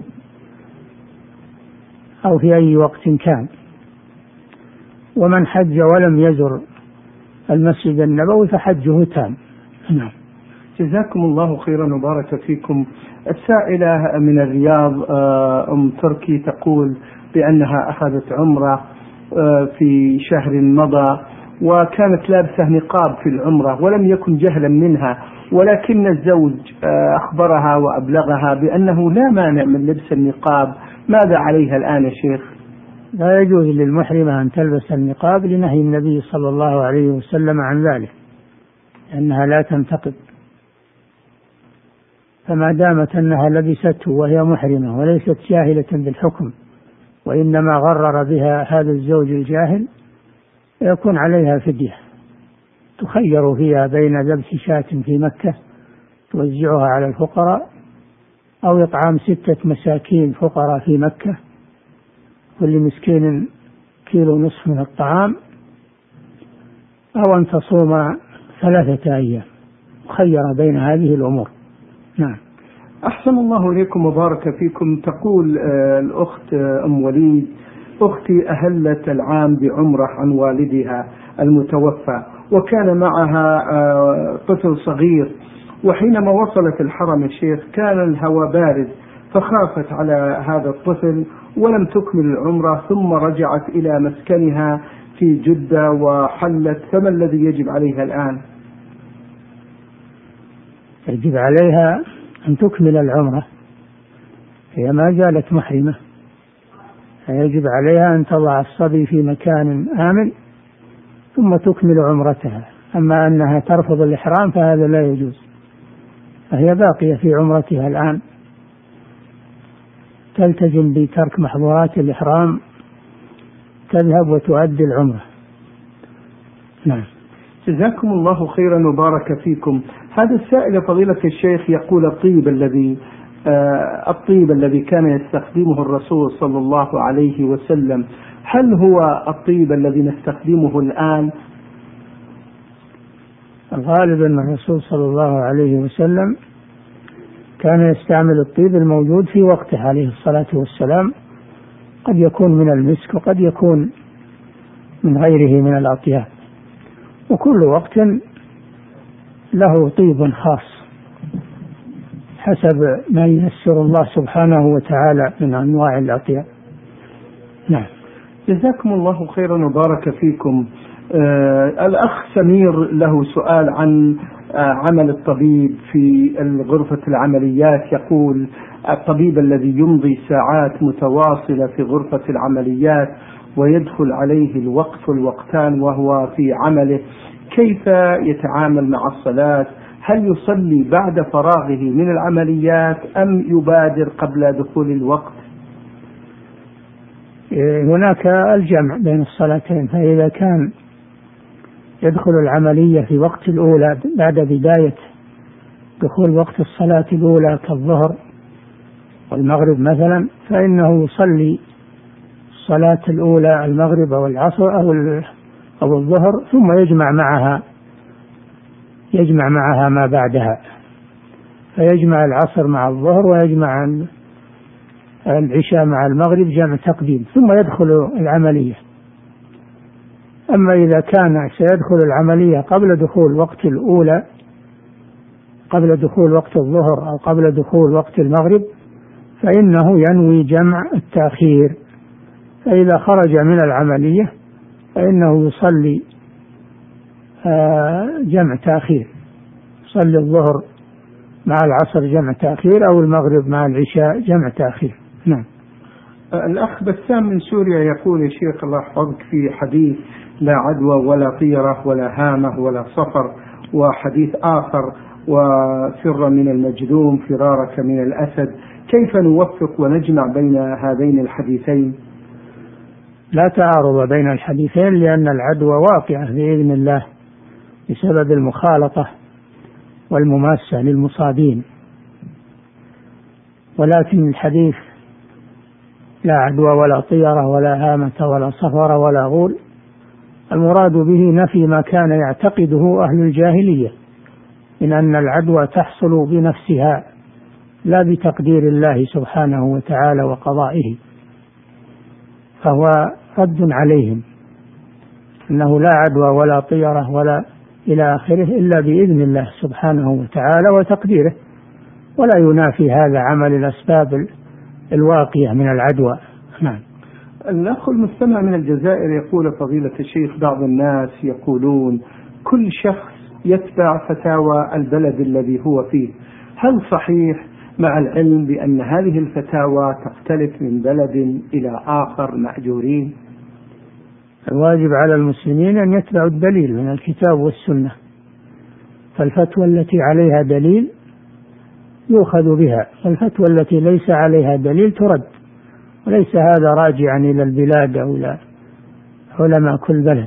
أو في أي وقت كان. ومن حج ولم يزر المسجد النبوي فحجه تام. نعم. جزاكم الله خيرا وبارك فيكم. السائلة من الرياض أم تركي تقول بأنها أخذت عمرة في شهر مضى وكانت لابسة نقاب في العمرة ولم يكن جهلا منها، ولكن الزوج أخبرها وأبلغها بأنه لا مانع من لبس النقاب. ماذا عليها الآن يا شيخ؟ لا يجوز للمحرمة أن تلبس النقاب لنهي النبي صلى الله عليه وسلم عن ذلك، لأنها لا تنتقب. فما دامت أنها لبسته وهي محرمة وليست جاهلة بالحكم وإنما غرر بها هذا الزوج الجاهل، يكون عليها فدية تخير فيها بين ذبح شاة في مكة توزعها على الفقراء، أو إطعام ستة مساكين فقراء في مكة كل مسكين كيلو نصف من الطعام، أو أن تصوم ثلاثة أيام، خير بين هذه الأمور. نعم. أحسن الله إليكم وبارك فيكم. تقول آه الأخت آه أم وليد: أختي أهلت العام بعمرة عن والدها المتوفى، وكان معها آه طفل صغير، وحينما وصلت الحرم الشيخ كان الهواء بارد فخافت على هذا الطفل ولم تكمل العمرة، ثم رجعت إلى مسكنها في جدة وحلت، فما الذي يجب عليها الآن؟ يجب عليها أن تكمل العمرة، هي ما زالت محرمة، فيجب عليها أن تضع الصبي في مكان آمن ثم تكمل عمرتها. أما أنها ترفض الإحرام فهذا لا يجوز، فهي باقية في عمرتها الآن، تلتزم بترك محظورات الإحرام، تذهب وتؤدي العمرة. نعم. جزاكم الله خيرا وبارك فيكم. هذا السائل فضيلة الشيخ يقول: الطيب الذي آه الطيب الذي كان يستخدمه الرسول صلى الله عليه وسلم، هل هو الطيب الذي نستخدمه الآن؟ الغالب أن الرسول صلى الله عليه وسلم كان يستعمل الطيب الموجود في وقته عليه الصلاة والسلام، قد يكون من المسك وقد يكون من غيره من الأطياب، وكل وقت له طيب خاص حسب ما ييسر الله سبحانه وتعالى من أنواع الأطياب. نعم. جزاكم الله خيرا وبارك فيكم. آه الأخ سمير له سؤال عن آه عمل الطبيب في غرفة العمليات. يقول: الطبيب الذي يمضي ساعات متواصلة في غرفة العمليات ويدخل عليه الوقت والوقتان وهو في عمله، كيف يتعامل مع الصلاة؟ هل يصلي بعد فراغه من العمليات أم يبادر قبل دخول الوقت؟ هناك الجمع بين الصلاتين، فإذا كان يدخل العملية في وقت الأولى بعد بداية دخول وقت الصلاة الأولى كالظهر والمغرب مثلا، فإنه يصلي الصلاة الأولى المغرب أو العصر أو أو الظهر، ثم يجمع معها يجمع معها ما بعدها، فيجمع العصر مع الظهر ويجمع العشاء مع المغرب جمع تقديم، ثم يدخل العملية. أما إذا كان سيدخل العملية قبل دخول وقت الأولى، قبل دخول وقت الظهر أو قبل دخول وقت المغرب، فإنه ينوي جمع التأخير، فإذا خرج من العملية فإنه يصلي جمع تأخير، يصلي الظهر مع العصر جمع تأخير أو المغرب مع العشاء جمع تأخير. نعم. الأخ بسام من سوريا يقول: يا شيخ الله يحفظك، في حديث لا عدوى ولا طيرة ولا هامة ولا صفر، وحديث آخر: وفر من المجذوم فرارك من الأسد، كيف نوفق ونجمع بين هذين الحديثين؟ لا تعارض بين الحديثين، لأن العدوى واقعة بإذن الله بسبب المخالطة والمماسة للمصابين، ولكن الحديث لا عدوى ولا طيرة ولا هامة ولا صفر ولا غول المراد به نفي ما كان يعتقده أهل الجاهلية من أن العدوى تحصل بنفسها لا بتقدير الله سبحانه وتعالى وقضائه، فهو رد عليهم أنه لا عدوى ولا طيرة ولا إلى آخره إلا بإذن الله سبحانه وتعالى وتقديره، ولا ينافي هذا عمل الأسباب الواقية من العدوى. نعم. الأخ المستمع من الجزائر يقول: فضيلة الشيخ، بعض الناس يقولون كل شخص يتبع فتاوى البلد الذي هو فيه، هل صحيح مع العلم بأن هذه الفتاوى تختلف من بلد إلى آخر مأجورين؟ الواجب على المسلمين أن يتبعوا الدليل من الكتاب والسنة، فالفتوى التي عليها دليل يؤخذ بها، والفتوى التي ليس عليها دليل ترد، وليس هذا راجعا إلى البلاد أو إلى علماء كل بلد.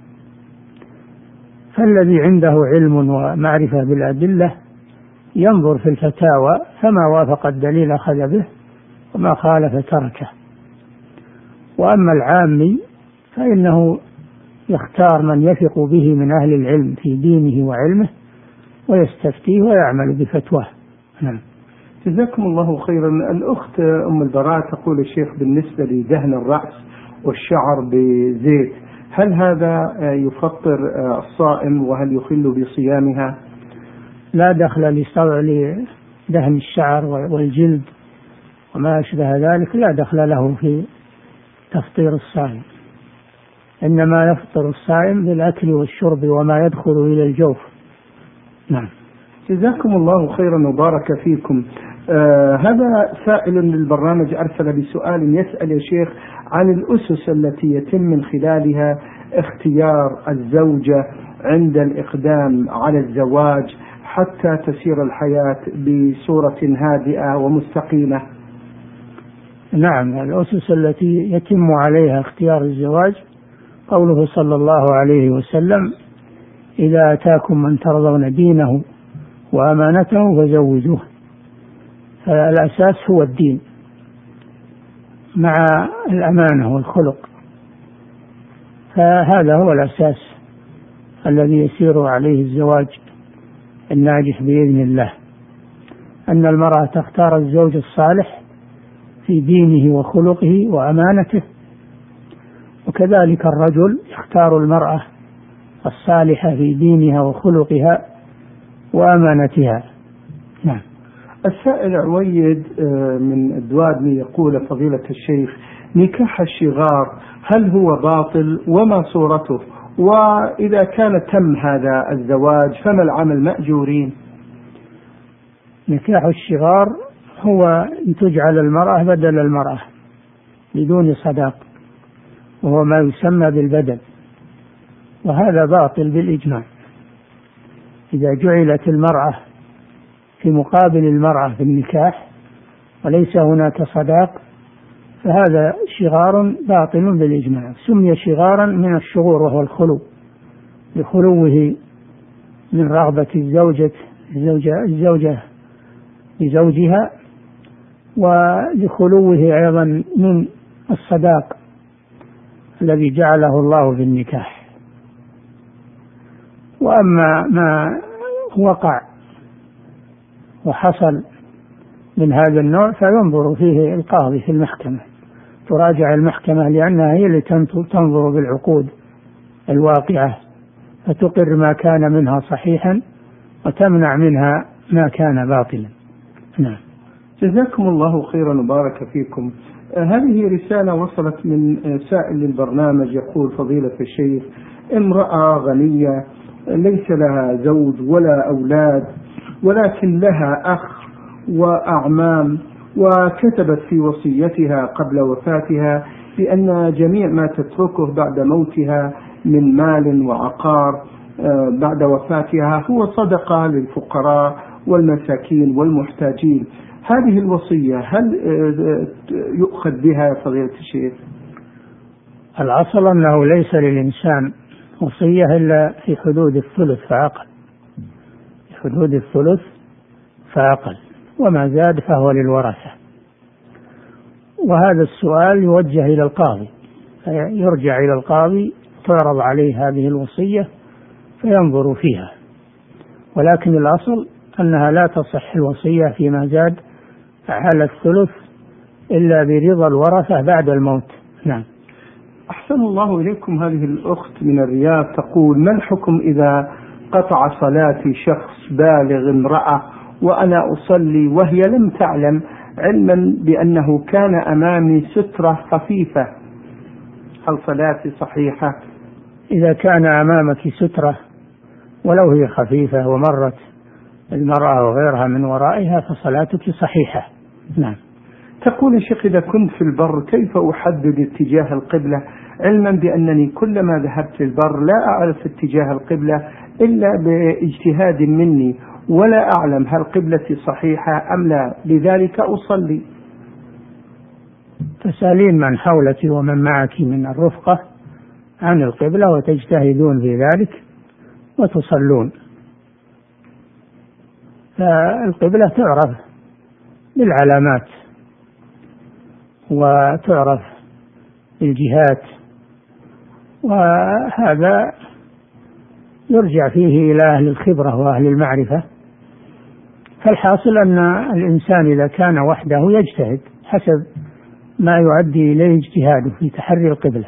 فالذي عنده علم ومعرفة بالأدلة ينظر في الفتاوى، فما وافق الدليل أخذ به وما خالف تركه. وأما العامي فإنه يختار من يثق به من أهل العلم في دينه وعلمه ويستفتيه ويعمل بفتواه. نعم. جزاكم الله خيرا. الأخت أم البراء تقول الشيخ بالنسبة لدهن الرأس والشعر بزيت، هل هذا يفطر الصائم وهل يخل بصيامها؟ لا دخل لدهن الشعر والجلد وما أشبه ذلك، لا دخل له في تفطير الصائم، إنما يفطر الصائم بالأكل والشرب وما يدخل إلى الجوف. نعم. جزاكم الله خيرا وبارك فيكم. آه هذا سائل للبرنامج أرسل بسؤال يسأل يا شيخ عن الأسس التي يتم من خلالها اختيار الزوجة عند الإقدام على الزواج حتى تسير الحياة بصورة هادئة ومستقيمة. نعم، الأسس التي يتم عليها اختيار الزواج قوله صلى الله عليه وسلم: إذا أتاكم من ترضون دينه وأمانته فزوجوه. فالأساس هو الدين مع الأمانة والخلق، فهذا هو الأساس الذي يسير عليه الزواج الناجح بإذن الله، أن المرأة تختار الزوج الصالح في دينه وخلقه وأمانته، وكذلك الرجل يختار المرأة الصالحة في دينها وخلقها وأمانتها. نعم. السائل عويد من الدوادمي يقول: فضيلة الشيخ، نكاح الشغار هل هو باطل وما صورته؟ وإذا كان تم هذا الزواج فما العمل مأجورين؟ نكاح الشغار هو أن تجعل المرأة بدل المرأة بدون صداق، وهو ما يسمى بالبدل، وهذا باطل بالإجماع. إذا جعلت المرأة في مقابل المرأة في النكاح وليس هناك صداق فهذا شغار باطل بالإجماع. سمي شغارا من الشغور وهو الخلو، لخلوه من رغبة الزوجة الزوجة, الزوجة لزوجها، ولخلوه أيضا من الصداق الذي جعله الله في النكاح. وأما ما وقع وحصل من هذا النوع فينظر فيه القاضي في المحكمة، تراجع المحكمة لأنها هي اللي تنظر بالعقود الواقعة فتقر ما كان منها صحيحا وتمنع منها ما كان باطلا. نعم. جزاكم الله خيرا وبارك فيكم. هذه رسالة وصلت من سائل للبرنامج يقول: فضيلة الشيخ، امرأة غنية ليس لها زوج ولا أولاد ولكن لها أخ وأعمام، وكتبت في وصيتها قبل وفاتها بأن جميع ما تتركه بعد موتها من مال وعقار بعد وفاتها هو صدقة للفقراء والمساكين والمحتاجين. هذه الوصية هل يؤخذ بها يا فضيلة الشيخ؟ الأصل أنه ليس للإنسان وصية إلا في حدود الثلث فأقل، في حدود الثلث فأقل، وما زاد فهو للورثة. وهذا السؤال يوجه إلى القاضي، يرجع إلى القاضي تعرض عليه هذه الوصية فينظر فيها، ولكن الأصل أنها لا تصح الوصية فيما زاد على الثلث إلا برضا الورثة بعد الموت. نعم. أحسن الله إليكم. هذه الأخت من الرياض تقول: ما الحكم إذا قطع صلاتي شخص بالغ امرأة وأنا أصلي وهي لم تعلم، علما بأنه كان أمامي سترة خفيفة، هل صلاتي صحيحة؟ إذا كان أمامك سترة ولو هي خفيفة ومرت المرأة وغيرها من ورائها فصلاتك صحيحة. نعم. تقول يا شيخ إذا كنت في البر كيف أحدد اتجاه القبلة، علما بأنني كلما ذهبت البر لا أعرف اتجاه القبلة إلا باجتهاد مني، ولا أعلم هل قبلتي صحيحة أم لا، لذلك أصلي. تسألين من حولك ومن معك من الرفقة عن القبلة وتجتهدون في ذلك وتصلون. فالقبلة تعرف بالعلامات وتعرف بالجهات، وهذا يرجع فيه إلى أهل الخبرة وأهل المعرفة. فالحاصل أن الإنسان إذا كان وحده يجتهد حسب ما يؤدي إليه اجتهاده في تحري القبلة،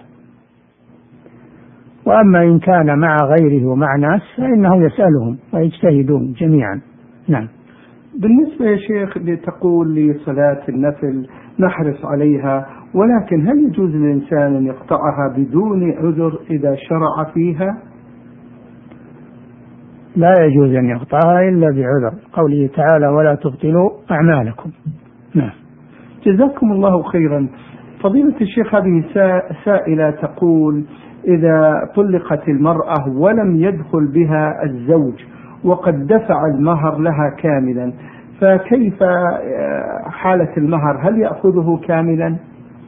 وأما إن كان مع غيره ومع ناس فإنه يسألهم ويجتهدون جميعا. نعم. بالنسبة يا شيخ لتقول لصلاة النفل نحرص عليها، ولكن هل يجوز للإنسان أن يقطعها بدون عذر إذا شرع فيها؟ لا يجوز أن يقطعها إلا بعذر، قوله تعالى ولا تبطلوا أعمالكم. نعم. جزاكم الله خيرا. فضيلة الشيخ هذه سائلة تقول إذا طلقت المرأة ولم يدخل بها الزوج وقد دفع المهر لها كاملا، فكيف حالة المهر، هل يأخذه كاملا؟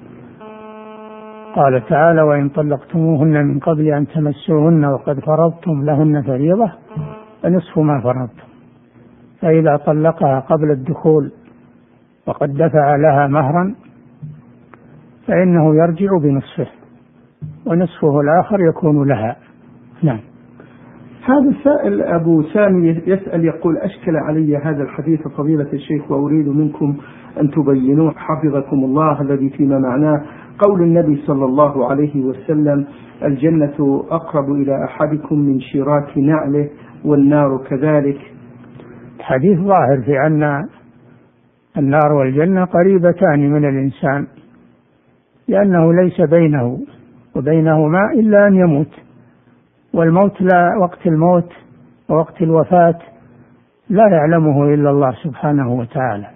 قال تعالى وإن طلقتموهن من قبل أن تمسوهن وقد فرضتم لهن فريضة فنصف ما فرضتم، فإذا طلقها قبل الدخول وقد دفع لها مهرا فإنه يرجع بنصفه ونصفه الآخر يكون لها. نعم. هذا السائل أبو سامي يسأل يقول أشكل علي هذا الحديث فضيلة الشيخ وأريد منكم أن تبينوه حفظكم الله، الذي فيما معناه قول النبي صلى الله عليه وسلم الجنة أقرب إلى أحدكم من شراك نعله والنار كذلك. الحديث ظاهر في أن النار والجنة قريبتان من الإنسان، لأنه ليس بينه وبينهما إلا أن يموت، والموت لا وقت الموت ووقت الوفاة لا يعلمه إلا الله سبحانه وتعالى،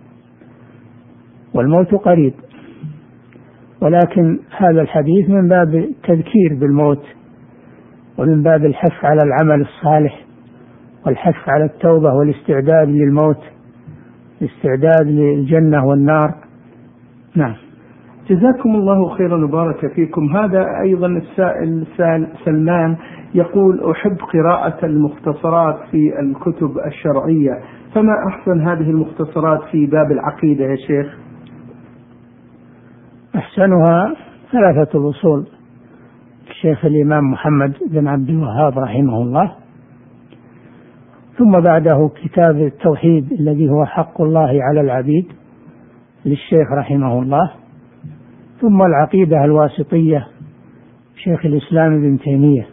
والموت قريب. ولكن هذا الحديث من باب التذكير بالموت ومن باب الحث على العمل الصالح والحث على التوبة والاستعداد للموت، الاستعداد للجنة والنار. نعم. جزاكم الله خيرا وبارك فيكم. هذا أيضا السائل سلمان يقول أحب قراءة المختصرات في الكتب الشرعية، فما أحسن هذه المختصرات في باب العقيدة يا شيخ؟ أحسنها ثلاثة الأصول الشيخ الإمام محمد بن عبد الوهاب رحمه الله، ثم بعده كتاب التوحيد الذي هو حق الله على العبيد للشيخ رحمه الله، ثم العقيدة الواسطية شيخ الإسلام ابن تيمية،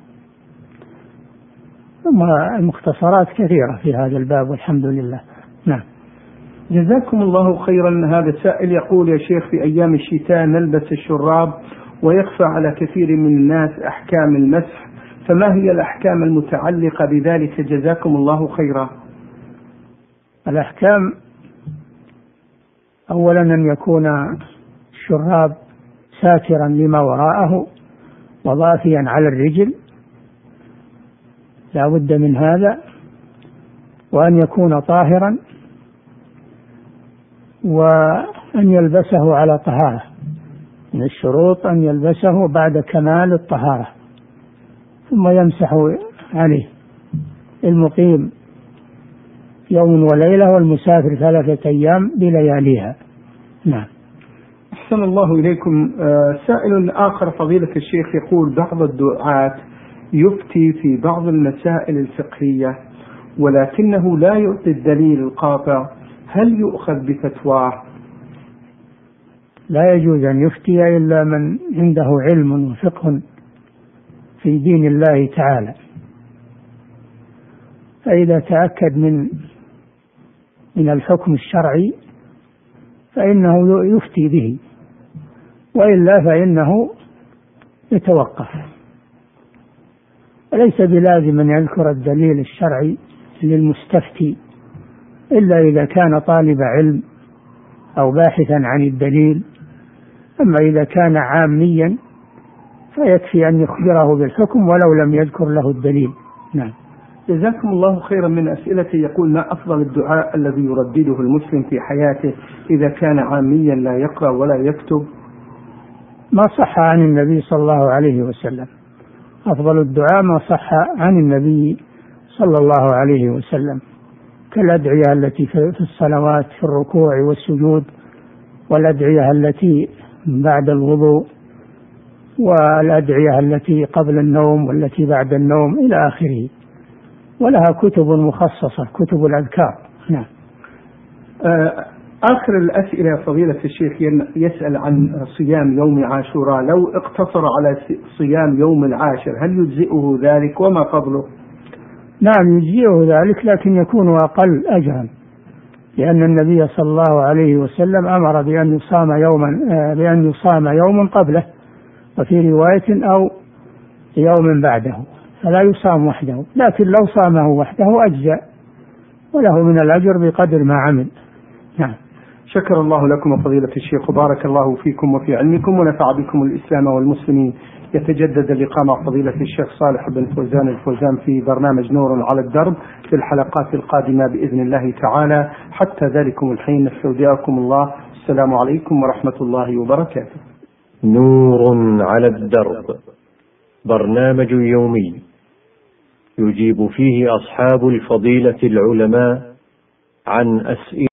ثم المختصرات كثيرة في هذا الباب والحمد لله. نعم. جزاكم الله خيرا. هذا السائل يقول يا شيخ في أيام الشتاء نلبس الشراب ويخفى على كثير من الناس أحكام المسح، فما هي الأحكام المتعلقة بذلك جزاكم الله خيرا؟ الأحكام أولا أن يكون الشراب ساترا لما وراءه وضافيا على الرجل، لا بد من هذا، وأن يكون طاهرا، وأن يلبسه على طهارة. من الشروط أن يلبسه بعد كمال الطهارة، ثم يمسح عليه المقيم يوم وليلة والمسافر ثلاثة أيام بلياليها. نعم. أحسن الله إليكم. سائل آخر فضيلة الشيخ يقول بعض الدعاة يفتي في بعض المسائل الفقهية ولكنه لا يعطي الدليل القاطع، هل يؤخذ بفتواه؟ لا يجوز أن يفتي إلا من عنده علم وفقه في دين الله تعالى، فإذا تأكد من من الحكم الشرعي فإنه يفتي به، وإلا فإنه يتوقف. وليس بلازم أن يذكر الدليل الشرعي للمستفتي إلا إذا كان طالب علم أو باحثا عن الدليل. أما إذا كان عاميا فيكفي أن يخبره بالحكم ولو لم يذكر له الدليل. نعم. جزاكم الله خيرا. من أسئلتي يقول: ما أفضل الدعاء الذي يردده المسلم في حياته إذا كان عاميا لا يقرأ ولا يكتب؟ ما صح عن النبي صلى الله عليه وسلم. أفضل الدعاء ما صح عن النبي صلى الله عليه وسلم، كالأدعية التي في الصلوات في الركوع والسجود، والأدعية التي بعد الوضوء، والأدعية التي قبل النوم والتي بعد النوم إلى آخره، ولها كتب مخصصة، كتب الأذكار. نعم. آخر الأسئلة يا فضيلة الشيخ يسأل عن صيام يوم عاشوراء، لو اقتصر على صيام يوم العاشر هل يجزئه ذلك وما فضله؟ نعم يجزئه ذلك، لكن يكون أقل أجرا، لأن النبي صلى الله عليه وسلم أمر بأن يصام يوما بأن يصام يوما قبله، وفي رواية أو يوم بعده، فلا يصام وحده، لكن لو صامه وحده أجزأ وله من الأجر بقدر ما عمل. نعم. شكر الله لكم فضيلة الشيخ، وبارك الله فيكم وفي علمكم ونفع بكم الإسلام والمسلمين. يتجدد اللقاء مع فضيلة الشيخ صالح بن فوزان الفوزان في برنامج نور على الدرب في الحلقات القادمة بإذن الله تعالى. حتى ذلكم الحين نستودعكم الله. السلام عليكم ورحمة الله وبركاته. نور على الدرب، برنامج يومي يجيب فيه أصحاب الفضيلة العلماء عن أسئلة